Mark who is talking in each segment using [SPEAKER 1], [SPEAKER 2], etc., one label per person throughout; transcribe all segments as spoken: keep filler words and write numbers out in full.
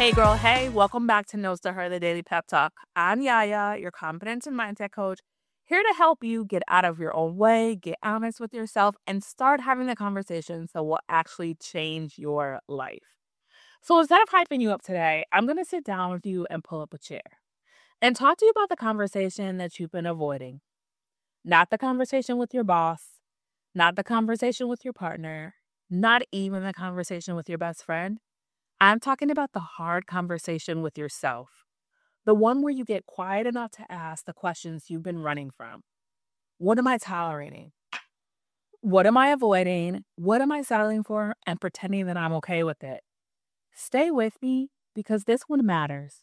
[SPEAKER 1] Hey girl, hey, welcome back to Nose to Her, the Daily Pep Talk. I'm Yaya, your confidence and mindset coach, here to help you get out of your own way, get honest with yourself, and start having the conversations that will actually change your life. So instead of hyping you up today, I'm going to sit down with you and pull up a chair and talk to you about the conversation that you've been avoiding. Not the conversation with your boss, not the conversation with your partner, not even the conversation with your best friend. I'm talking about the hard conversation with yourself, the one where you get quiet enough to ask the questions you've been running from. What am I tolerating? What am I avoiding? What am I settling for and pretending that I'm okay with it? Stay with me because this one matters.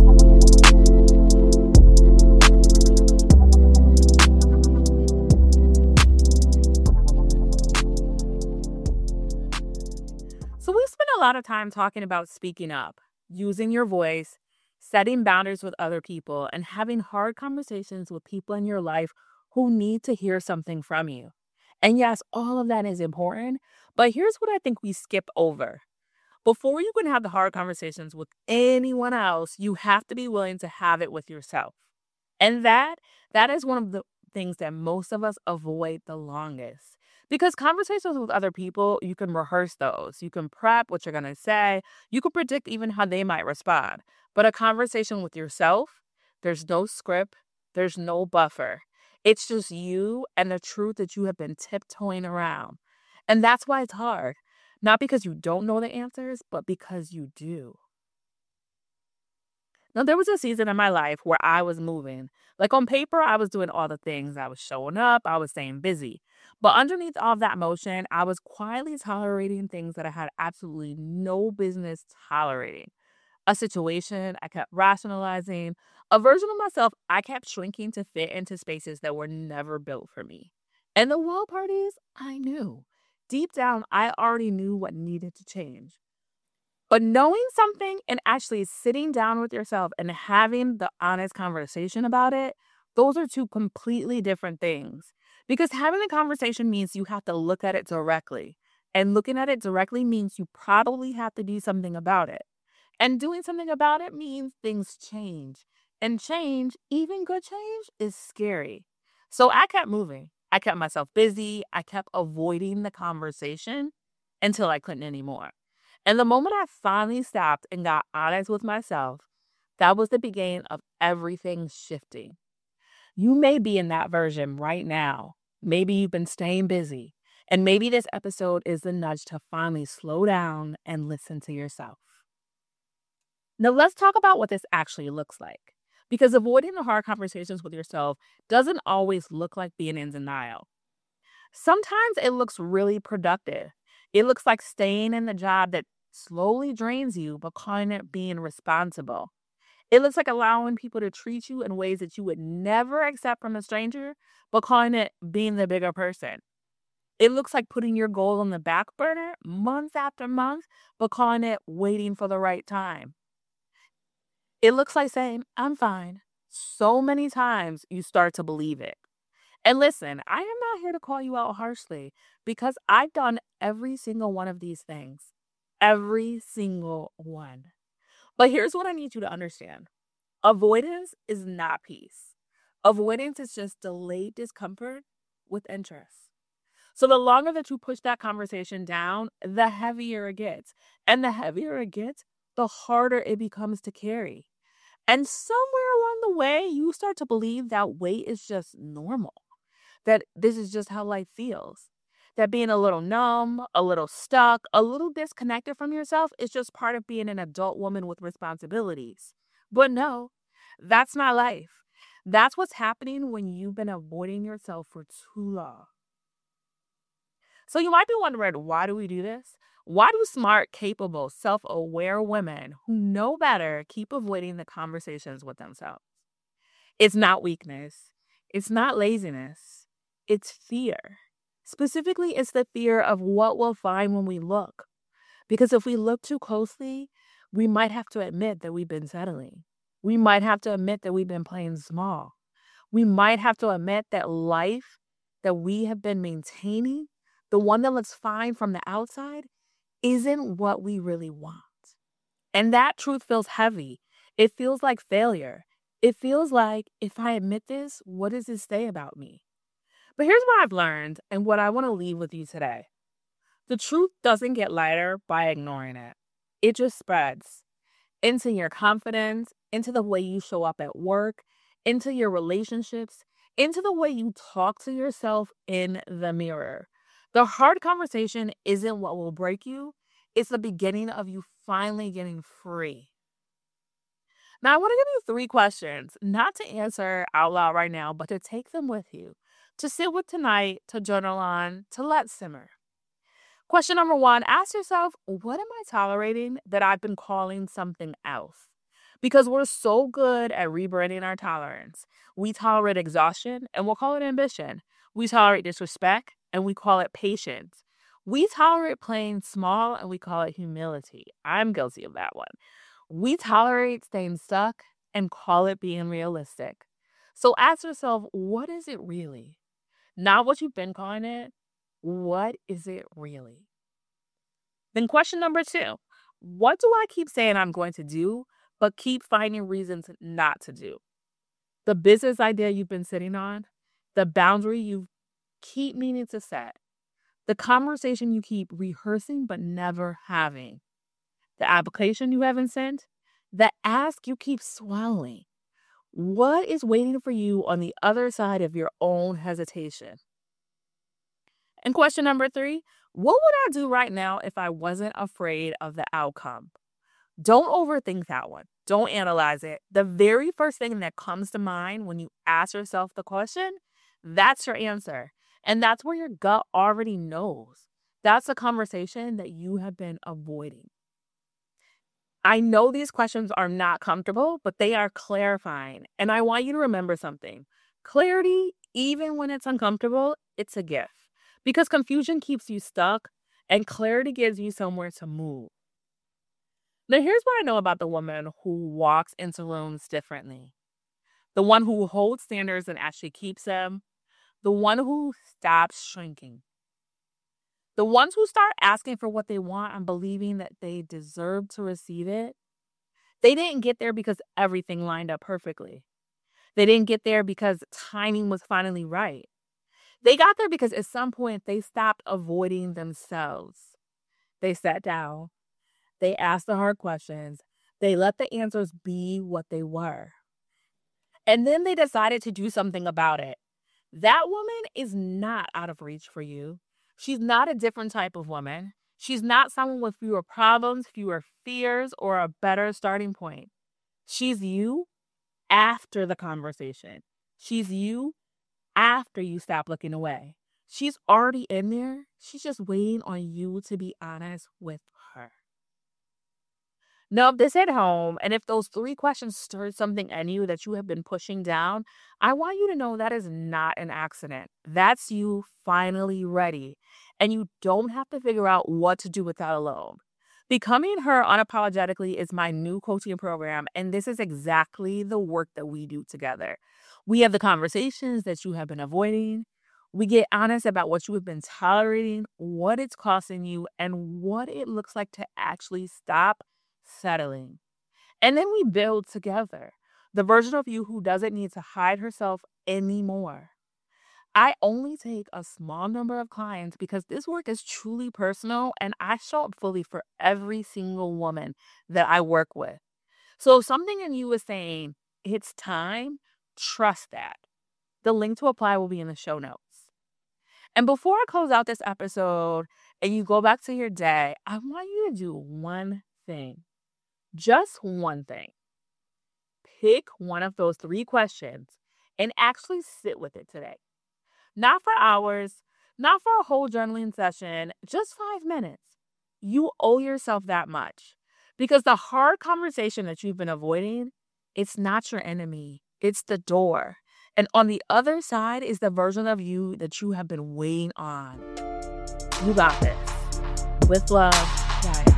[SPEAKER 1] So we spend a lot of time talking about speaking up, using your voice, setting boundaries with other people, and having hard conversations with people in your life who need to hear something from you. And yes, all of that is important, but here's what I think we skip over. Before you can have the hard conversations with anyone else, you have to be willing to have it with yourself. And that that is one of the things that most of us avoid the longest. Because conversations with other people, you can rehearse those. You can prep what you're going to say. You can predict even how they might respond. But a conversation with yourself, there's no script, there's no buffer. It's just you and the truth that you have been tiptoeing around. And that's why it's hard. Not because you don't know the answers, but because you do. Now, there was a season in my life where I was moving. Like on paper, I was doing all the things. I was showing up, I was staying busy. But underneath all of that motion, I was quietly tolerating things that I had absolutely no business tolerating. A situation I kept rationalizing, a version of myself I kept shrinking to fit into spaces that were never built for me. And the wild part is, I knew. Deep down, I already knew what needed to change. But knowing something and actually sitting down with yourself and having the honest conversation about it, those are two completely different things. Because having the conversation means you have to look at it directly. And looking at it directly means you probably have to do something about it. And doing something about it means things change. And change, even good change, is scary. So I kept moving. I kept myself busy. I kept avoiding the conversation until I couldn't anymore. And the moment I finally stopped and got honest with myself, that was the beginning of everything shifting. You may be in that version right now. Maybe you've been staying busy. And maybe this episode is the nudge to finally slow down and listen to yourself. Now, let's talk about what this actually looks like. Because avoiding the hard conversations with yourself doesn't always look like being in denial. Sometimes it looks really productive. It looks like staying in the job that slowly drains you, but calling it being responsible. It looks like allowing people to treat you in ways that you would never accept from a stranger, but calling it being the bigger person. It looks like putting your goal on the back burner month after month, but calling it waiting for the right time. It looks like saying, I'm fine. So many times you start to believe it. And listen, I am not here to call you out harshly because I've done every single one of these things. Every single one. But here's what I need you to understand. Avoidance is not peace. Avoidance is just delayed discomfort with interest. So the longer that you push that conversation down, the heavier it gets. And the heavier it gets, the harder it becomes to carry. And somewhere along the way, you start to believe that weight is just normal, that this is just how life feels. That being a little numb, a little stuck, a little disconnected from yourself is just part of being an adult woman with responsibilities. But no, that's not life. That's what's happening when you've been avoiding yourself for too long. So you might be wondering, why do we do this? Why do smart, capable, self aware women who know better keep avoiding the conversations with themselves? It's not weakness, it's not laziness, it's fear. Specifically, it's the fear of what we'll find when we look. Because if we look too closely, we might have to admit that we've been settling. We might have to admit that we've been playing small. We might have to admit that life that we have been maintaining, the one that looks fine from the outside, isn't what we really want. And that truth feels heavy. It feels like failure. It feels like, if I admit this, what does this say about me? But here's what I've learned and what I want to leave with you today. The truth doesn't get lighter by ignoring it. It just spreads into your confidence, into the way you show up at work, into your relationships, into the way you talk to yourself in the mirror. The hard conversation isn't what will break you. It's the beginning of you finally getting free. Now, I want to give you three questions, not to answer out loud right now, but to take them with you, to sit with tonight, to journal on, to let simmer. Question number one, ask yourself, what am I tolerating that I've been calling something else? Because we're so good at rebranding our tolerance. We tolerate exhaustion and we'll call it ambition. We tolerate disrespect and we call it patience. We tolerate playing small and we call it humility. I'm guilty of that one. We tolerate staying stuck and call it being realistic. So ask yourself, what is it really? Not what you've been calling it. What is it really? Then question number two, what do I keep saying I'm going to do, but keep finding reasons not to do? The business idea you've been sitting on, the boundary you keep meaning to set, the conversation you keep rehearsing but never having, the application you haven't sent, the ask you keep swallowing. What is waiting for you on the other side of your own hesitation? And question number three, what would I do right now if I wasn't afraid of the outcome? Don't overthink that one. Don't analyze it. The very first thing that comes to mind when you ask yourself the question, that's your answer. And that's where your gut already knows. That's a conversation that you have been avoiding. I know these questions are not comfortable, but they are clarifying. And I want you to remember something. Clarity, even when it's uncomfortable, it's a gift. Because confusion keeps you stuck and clarity gives you somewhere to move. Now, here's what I know about the woman who walks into rooms differently. The one who holds standards and actually keeps them. The one who stops shrinking. The ones who start asking for what they want and believing that they deserve to receive it. They didn't get there because everything lined up perfectly. They didn't get there because timing was finally right. They got there because at some point they stopped avoiding themselves. They sat down. They asked the hard questions. They let the answers be what they were. And then they decided to do something about it. That woman is not out of reach for you. She's not a different type of woman. She's not someone with fewer problems, fewer fears, or a better starting point. She's you after the conversation. She's you after you stop looking away. She's already in there. She's just waiting on you to be honest with her. Now, if this hit home and if those three questions stirred something in you that you have been pushing down, I want you to know that is not an accident. That's you finally ready. And you don't have to figure out what to do with that alone. Becoming Her Unapologetically is my new coaching program, and this is exactly the work that we do together. We have the conversations that you have been avoiding. We get honest about what you have been tolerating, what it's costing you, and what it looks like to actually stop settling. And then we build together the version of you who doesn't need to hide herself anymore. I only take a small number of clients because this work is truly personal and I show up fully for every single woman that I work with. So if something in you is saying it's time, trust that. The link to apply will be in the show notes. And before I close out this episode and you go back to your day, I want you to do one thing. Just one thing. Pick one of those three questions and actually sit with it today. Not for hours, not for a whole journaling session, just five minutes. You owe yourself that much. Because the hard conversation that you've been avoiding, it's not your enemy. It's the door. And on the other side is the version of you that you have been waiting on. You got this. With love, Gaia.